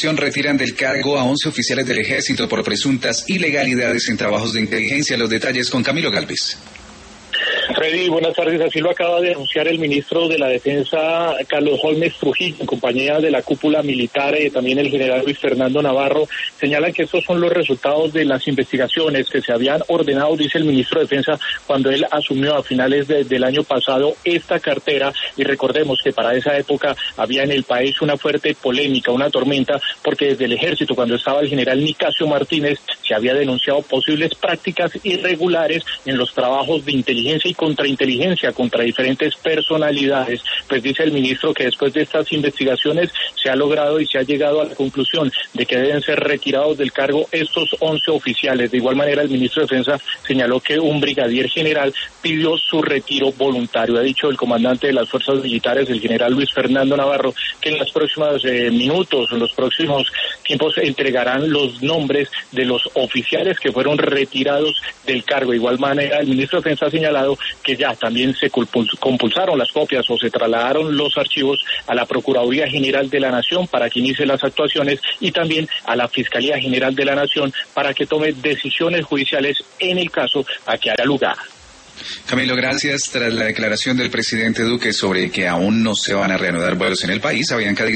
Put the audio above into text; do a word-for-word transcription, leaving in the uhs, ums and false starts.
Retiran del cargo a once oficiales del Ejército por presuntas ilegalidades en trabajos de inteligencia. Los detalles con Camilo Galvez. Freddy, buenas tardes. Así lo acaba de anunciar el ministro de la Defensa, Carlos Holmes Trujillo, en compañía de la cúpula militar, eh, también el general Luis Fernando Navarro. Señalan que estos son los resultados de las investigaciones que se habían ordenado, dice el ministro de Defensa, cuando él asumió a finales de, del año pasado esta cartera. Y recordemos que para esa época había en el país una fuerte polémica, una tormenta, porque desde el Ejército, cuando estaba el general Nicasio Martínez, se había denunciado posibles prácticas irregulares en los trabajos de inteligencia y contrainteligencia contra diferentes personalidades. Pues dice el ministro que después de estas investigaciones se ha logrado y se ha llegado a la conclusión de que deben ser retirados del cargo estos once oficiales. De igual manera, el ministro de Defensa señaló que un brigadier general pidió su retiro voluntario. Ha dicho el comandante de las fuerzas militares, el general Luis Fernando Navarro, que en los próximos eh, minutos, en los próximos tiempos, entregarán los nombres de los oficiales que fueron retirados del cargo. De igual manera, el ministro de Defensa ha señalado que ya también se compulsaron las copias o se trasladaron los archivos a la Procuraduría General de la Nación para que inicie las actuaciones y también a la Fiscalía General de la Nación para que tome decisiones judiciales en el caso a que haya lugar. Camilo, gracias. Tras la declaración del presidente Duque sobre que aún no se van a reanudar vuelos en el país, Avianca